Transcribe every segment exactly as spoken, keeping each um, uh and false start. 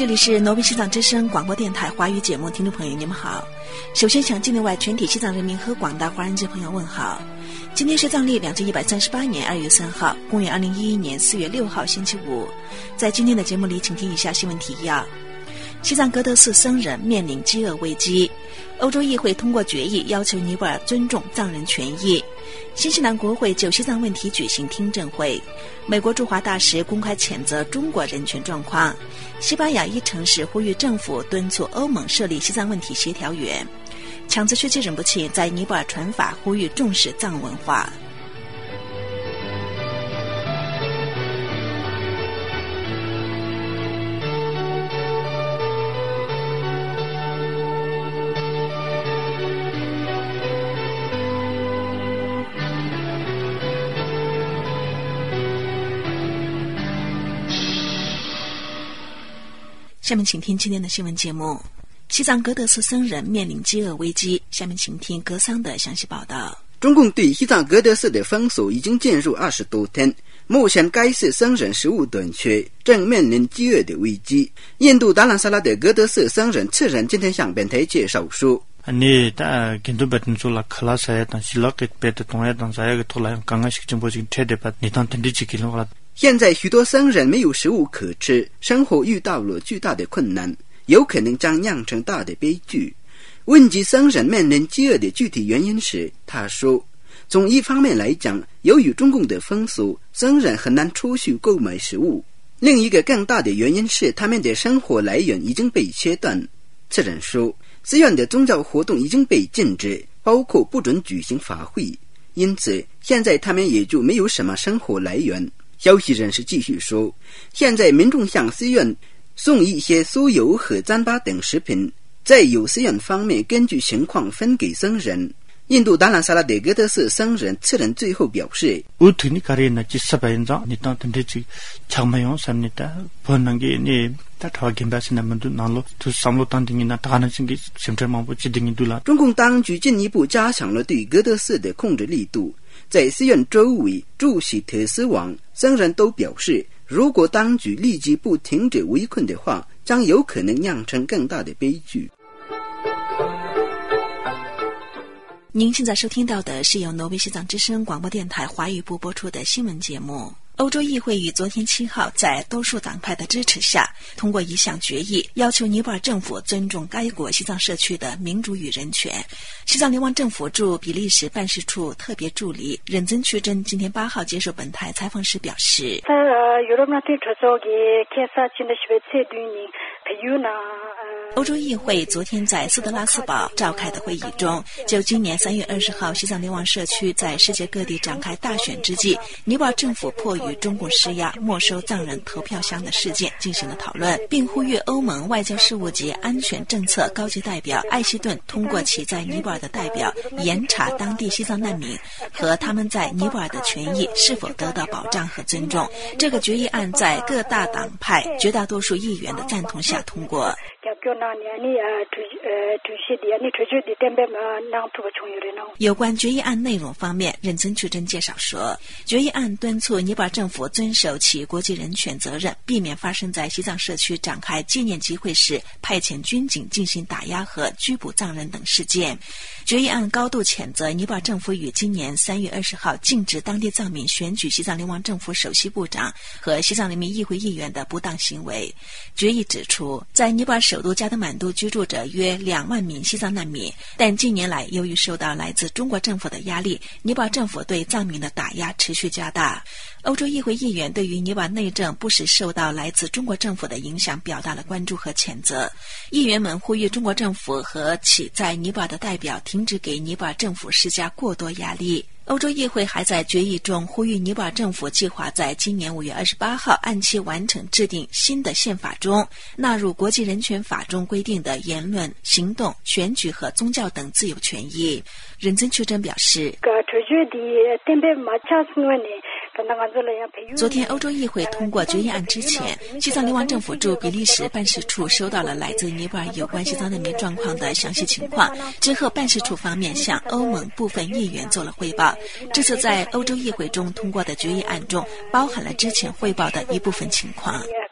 这里是挪威西藏之声广播电台华语节目，听众朋友你们好。首先向境内外全体西藏人民和广大华人界朋友问好。今天是藏历两千一百三十八年二月三号，公元二零一一年四月六号星期五。在今天的节目里，请听以下新闻提要。西藏格德寺僧人面临饥饿危机，欧洲议会通过决议要求尼泊尔尊重藏人权益。新西兰国会就西藏问题举行听证会，美国驻华大使公开谴责中国人权状况。西班牙一城市呼吁政府敦促欧盟设立西藏问题协调员。强子区记者不弃在尼泊尔传法，呼吁重视藏文化。下面请听今天的新闻节目。西藏格德寺僧人面临饥饿危机，下面请听格桑的详细报道。 中共对西藏格德寺的封锁已经进入二十多天，目前该寺僧人食物短缺，正面临饥饿的危机。印度达兰萨拉的格德寺僧人次人今天向本台介绍说， 아니 다 긴도베튼 졸라 클라사에 단 실럭게 베트 동에 단 자야게 돌아요 강가식 좀 보지 최대받 니단 텐디지 길로라。 现在许多僧人没有食物可吃，生活遇到了巨大的困难，有可能将酿成大的悲剧。问及僧人面临饥饿的具体原因时，他说，从一方面来讲，由于中共的封锁，僧人很难出去购买食物，另一个更大的原因是他们的生活来源已经被切断。此人说，寺院的宗教活动已经被禁止，包括不准举行法会，因此现在他们也就没有什么生活来源。消息人士继续说，现在民众向寺院送一些酥油和糌粑等食品，在有寺院方面根据情况分给僧人。印度达兰萨拉的格德寺僧人次人最后表示， 우트니 가리나 지사바인자 니탄 텐데지 장마용 삼니다 번난게 니 다타와 김바스나 문도 나로 두 삼로 단딩이나 다가는 신기 심절망부 지딩이 둘라。 中共当局进一步加强了对格德寺的控制力度，在寺院周围筑起铁丝网。僧人都表示，如果当局立即不停止围困的话，将有可能酿成更大的悲剧。 您现在收听到的是由挪威西藏之声广播电台华语部播出的新闻节目。欧洲议会于昨天七号在多数党派的支持下通过一项决议，要求尼泊尔政府尊重该国西藏社区的民主与人权。西藏联邦政府驻比利时办事处特别助理任增曲珍今天八号接受本台采访时表示，欧洲议会昨天在斯特拉斯堡召开的会议中，就今年三月二十号西藏联网社区在世界各地展开大选之际，尼泊尔政府迫于中共施压没收藏人投票箱的事件进行了讨论，并呼吁欧盟外交事务及安全政策高级代表艾希顿通过其在尼泊尔的代表严查当地西藏难民和他们在尼泊尔的权益是否得到保障和尊重。这个决议案在各大党派绝大多数议员的赞同下通过。有关决议案内容方面，任增曲珍介绍说，决议案敦促尼泊尔政府遵守其国际人权责任，避免发生在西藏社区展开纪念集会时派遣军警进行打压和拘捕藏人等事件。决议案高度谴责尼泊尔政府于今年三月二十号禁止当地藏民选举西藏联邦政府首席部长和西藏人民议会议员的不当行为。决议指出，在尼泊尔首都加德满都居住着约两万名西藏难民，但近年来由于受到来自中国政府的压力，尼泊尔政府对藏民的打压持续加大。欧洲议会议员对于尼泊尔内政不时受到来自中国政府的影响表达了关注和谴责。议员们呼吁中国政府和其在尼泊尔的代表停止给尼泊尔政府施加过多压力。欧洲议会还在决议中呼吁尼泊尔政府计划在今年五月二十八号按期完成制定新的宪法中纳入国际人权法中规定的言论、行动、选举和宗教等自由权益。任增曲珍表示，昨天欧洲议会通过决议案之前，西藏联邦政府驻比利时办事处收到了来自尼泊尔有关西藏难民状况的详细情况，之后办事处方面向欧盟部分议员做了汇报。这次在欧洲议会中通过的决议案中包含了之前汇报的一部分情况。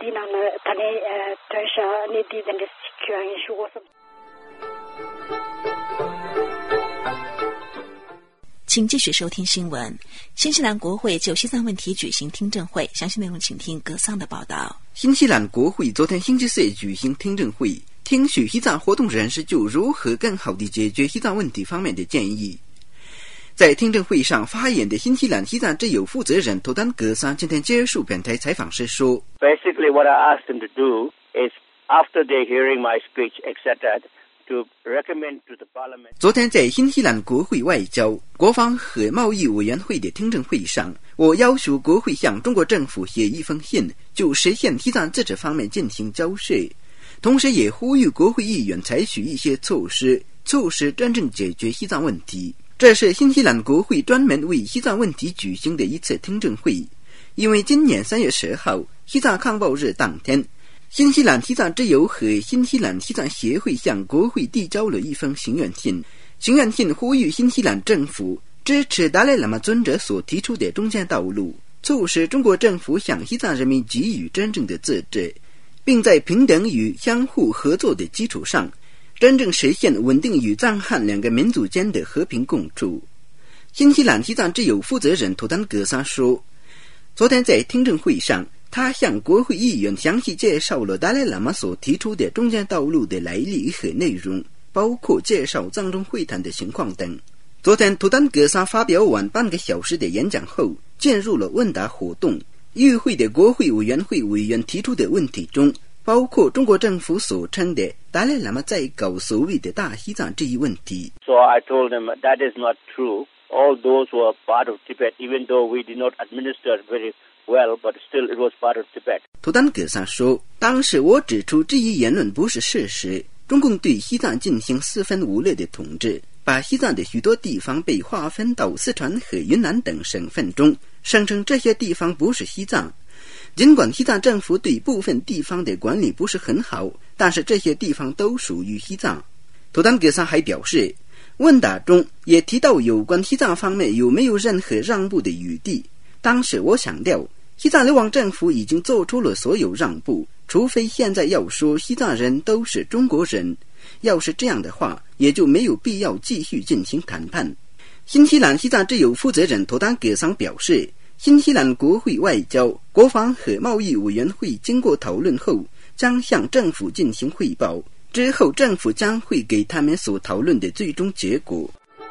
请继续收听新闻。新西兰国会就西藏问题举行听证会，详细内容请听格桑的报道。 新西兰国会昨天星期四举行听证会，听取西藏活动人士就如何更好地解决西藏问题方面的建议。在听证会上发言的新西兰西藏之友负责人图丹格桑今天接受本台采访时说 Basically what I asked them to do is after they hearing my speech et cetera to recommend to the parliament 昨天在新西兰国会外交、国防和贸易委员会的听证会上，我要求国会向中国政府写一封信，就实现西藏自治方面进行交涉，同时也呼吁国会议员采取一些措施，促使真正解决西藏问题。这是新西兰国会专门为西藏问题举行的一次听证会，因为今年三月十号西藏抗暴日当天，新西兰西藏之友和新西兰西藏协会向国会递交了一封请愿信，请愿信呼吁新西兰政府支持达赖喇嘛尊者所提出的中间道路，促使中国政府向西藏人民给予真正的自治，并在平等与相互合作的基础上真正实现稳定与藏汉两个民族间的和平共处。新西兰西藏之友负责人图丹格桑说，昨天在听证会上，他向国会议员详细介绍了达赖喇嘛所提出的中间道路的来历和内容，包括介绍藏中会谈的情况等。昨天图丹格桑发表完半个小时的演讲后，进入了问答活动。与会的国会委员会委员提出的问题中，包括中国政府所称的达赖喇嘛在搞所谓的大西藏这一问题。 So I told them that is not true. All those were part of Tibet, even though we did not administer very well, but still it was part of Tibet. 图丹格桑说，当时我指出这一言论不是事实，中共对西藏进行四分五裂的统治，把西藏的许多地方被划分到四川和云南等省份中，声称这些地方不是西藏。尽管西藏政府对部分地方的管理不是很好，但是这些地方都属于西藏。图丹格桑还表示，问答中也提到有关西藏方面有没有任何让步的余地。当时我强调，西藏流亡政府已经做出了所有让步，除非现在要说西藏人都是中国人，要是这样的话，也就没有必要继续进行谈判。新西兰西藏之友负责人图丹格桑表示，新西兰国会外交、国防和贸易委员会经过讨论后，将向政府进行汇报，之后政府将会给他们所讨论的最终结果。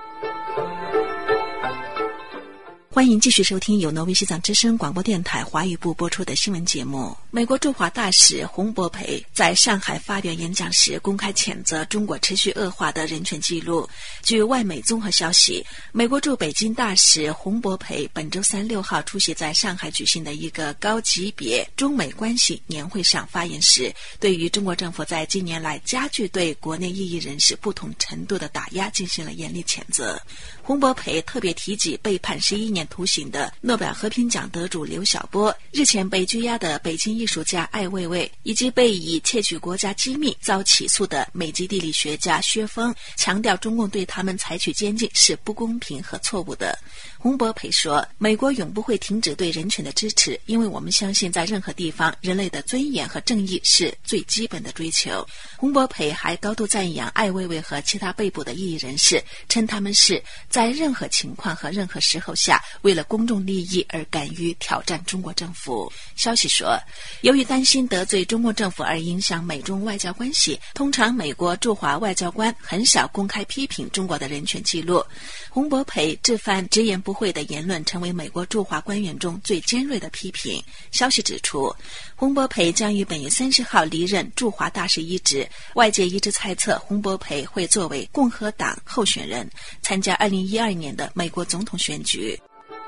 欢迎继续收听由挪威西藏之声广播电台华语部播出的新闻节目。美国驻华大使洪博培在上海发表演讲时公开谴责中国持续恶化的人权记录。据外媒综合消息，美国驻北京大使洪博培本周三六号出席在上海举行的一个高级别中美关系年会上发言时，对于中国政府在近年来加剧对国内异议人士不同程度的打压进行了严厉谴责。洪博培特别提及被判十一年徒刑的诺贝尔和平奖得主刘晓波，日前被拘押的北京艺术家艾未未，以及被以窃取国家机密遭起诉的美籍地理学家薛峰，强调中共对他们采取监禁是不公平和错误的。洪博培说，美国永不会停止对人权的支持，因为我们相信在任何地方，人类的尊严和正义是最基本的追求。洪博培还高度赞扬艾未未和其他被捕的异议人士，称他们是在任何情况和任何时候下为了公众利益而敢于挑战中国政府。消息说，由于担心得罪中国政府而影响美中外交关系，通常美国驻华外交官很少公开批评中国的人权记录。洪博培这番直言不讳的言论成为美国驻华官员中最尖锐的批评。消息指出，洪博培将于本月三十号离任驻华大使一职，外界一直猜测洪博培会作为共和党候选人参加二零一二年的美国总统选举。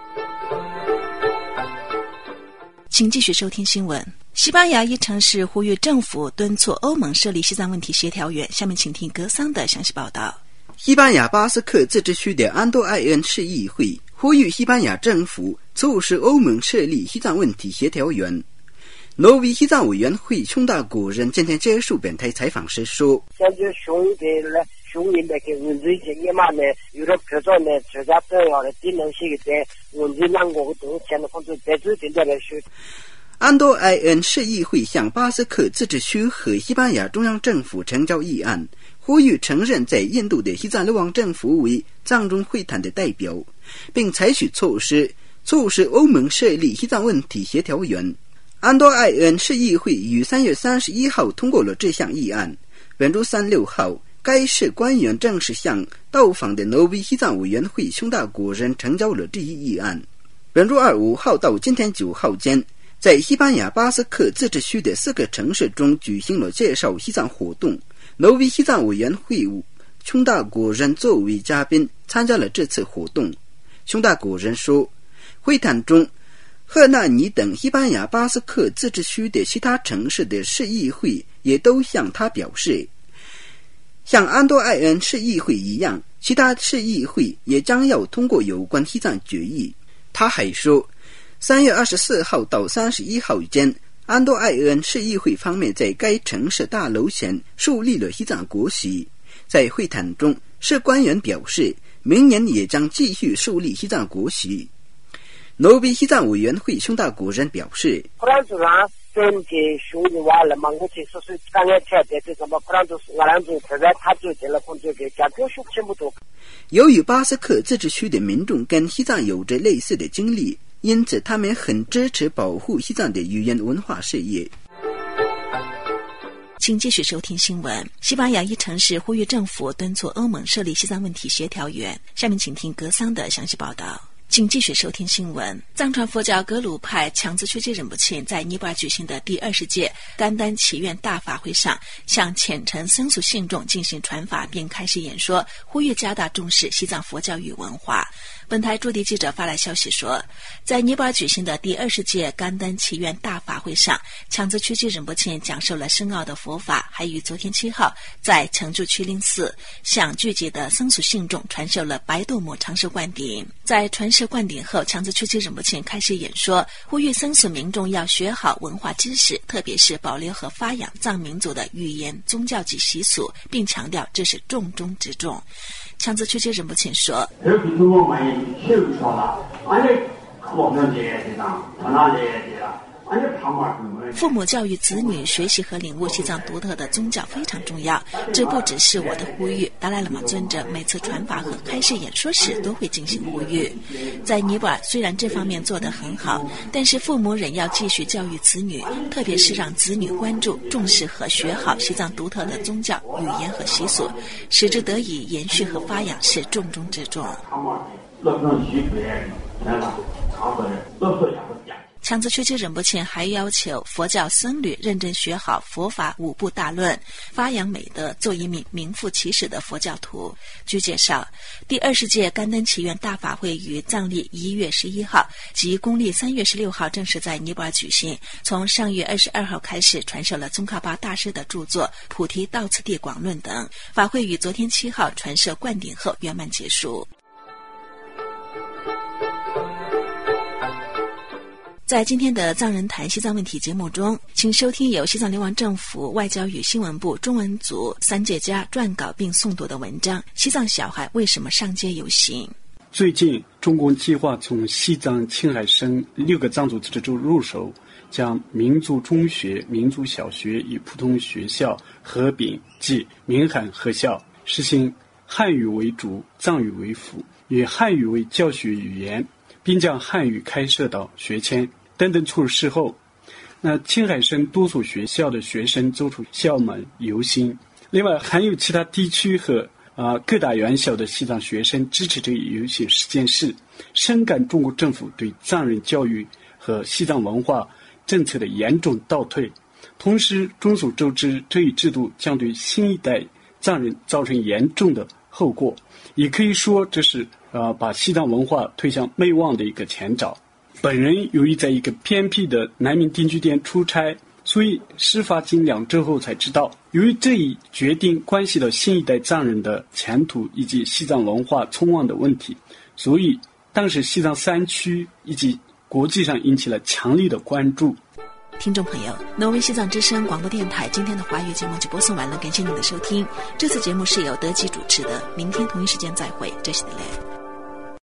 请继续收听新闻。西班牙一城市呼吁政府敦促欧盟设立西藏问题协调员。下面请听格桑的详细报道。 西班牙巴斯克自治区的安多埃恩市议会呼吁西班牙政府促使欧盟设立西藏问题协调员。挪威西藏委员会冲大国人今天接受本台采访时说， 现在雄的雄人的给问题这些嘛呢，有了各种的国家重要的技能性的问题，让我们都现在工作在这点的来说。 安多埃恩市议会向巴斯克自治区和西班牙中央政府呈交议案，呼吁承认在印度的西藏流亡政府为藏中会谈的代表，并采取措施促使欧盟设立西藏问题协调员。安多埃恩市议会于三月三十一号通过了这项议案。本周三六号，该市官员正式向到访的挪威西藏委员会熊大国人呈交了这一议案。本周二五号到今天九号间，在西班牙巴斯克自治区的四个城市中举行了介绍西藏活动。挪威西藏委员会熊大国人作为嘉宾参加了这次活动。熊大国人说，会谈中赫纳尼等西班牙巴斯克自治区的其他城市的市议会也都向他表示，像安多埃恩市议会一样，其他市议会也将要通过有关西藏决议。他还说，三月二十四号到三十一号间，安多埃恩市议会方面在该城市大楼前树立了西藏国旗。在会谈中，市官员表示，明年也将继续树立西藏国旗。挪威西藏委员会熊大国人表示，由于巴斯克自治区的民众跟西藏有着类似的经历，因此他们很支持保护西藏的语言文化事业。 请继续收听新闻。西班牙一城市呼吁政府敦促欧盟设立西藏问题协调员。下面请听格桑的详细报道。请继续收听新闻。藏传佛教格鲁派强子曲吉仁波切在尼泊尔举行的第二十届甘丹祈愿大法会上，向虔诚僧俗信众进行传法，并开始演说，呼吁加大重视西藏佛教与文化。本台驻地记者发来消息说，在尼泊尔举行的第二十届甘丹祈愿大法会上，强子曲吉仁波切讲授了深奥的佛法，还于昨天七号在成住曲林寺向聚集的僧俗信众传授了白度母长寿灌顶。在传授灌顶后，强子曲吉仁波切开始演说，呼吁僧俗民众要学好文化知识，特别是保留和发扬藏民族的语言、宗教及习俗，并强调这是重中之重。强子曲吉仁波切说，父母教育子女学习和领悟西藏独特的宗教非常重要，这不只是我的呼吁，达赖喇嘛尊者每次传法和开示演说时都会进行呼吁。在尼泊尔虽然这方面做得很好，但是父母仍要继续教育子女，特别是让子女关注、重视和学好西藏独特的宗教、语言和习俗，使之得以延续和发扬是重中之重。强子曲吉仁波切还要求佛教僧侣认真学好佛法五部大论，发扬美德，做一名名副其实的佛教徒。据介绍，第二十届甘丹祈愿大法会于藏历一月十一号及公历三月十六号正式在尼泊尔举行。从上月二十二号开始，传授了宗喀巴大师的著作《菩提道次第广论》等。法会于昨天七号传授灌顶后圆满结束。在今天的藏人谈西藏问题节目中，请收听由西藏流亡政府外交与新闻部中文组三届家撰稿并诵读的文章《西藏小孩为什么上街游行》。 最近，中共计划从西藏青海省六个藏族自治州入手，将民族中学、民族小学与普通学校合并，即民汉合校，实行汉语为主、藏语为辅，以汉语为教学语言，并将汉语开设到学前等等措施后，那青海省多所学校的学生走出校门游行。另外，还有其他地区和啊、呃、各大院校的西藏学生支持这一游行实践事，深感中国政府对藏人教育和西藏文化政策的严重倒退。同时，众所周知，这一制度将对新一代藏人造成严重的后果，也可以说这是呃把西藏文化推向灭亡的一个前兆。本人由于在一个偏僻的南明定居点出差，所以事发近两周后才知道，由于这一决定关系到新一代藏人的前途以及西藏文化存亡的问题，所以当时西藏三区以及国际上引起了强烈的关注。 听众朋友，挪威西藏之声广播电台今天的华语节目就播送完了，感谢您的收听。这次节目是由德基主持的，明天同一时间再会，这是的嘞。